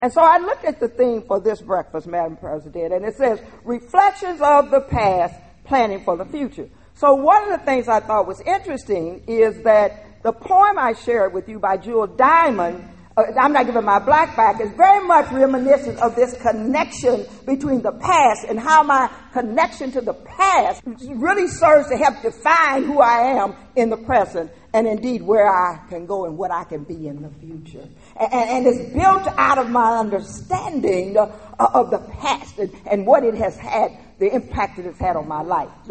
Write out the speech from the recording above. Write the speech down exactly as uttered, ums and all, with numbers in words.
And so I looked at the theme for this breakfast, Madam President, and it says, Reflections of the Past, Planning for the Future. So one of the things I thought was interesting is that the poem I shared with you by Jewel Diamond, uh, I'm not giving my black back, is very much reminiscent of this connection between the past and how my connection to the past really serves to help define who I am in the present and indeed where I can go and what I can be in the future. And, and it's built out of my understanding of, of the past and, and what it has had, the impact that it's had on my life.